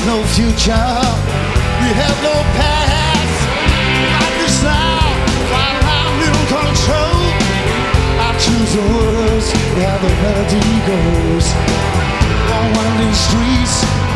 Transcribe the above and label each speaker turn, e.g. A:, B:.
A: no future, we have no past. Like this now, while I'm in control, I choose the words where the melody goes. On winding streets,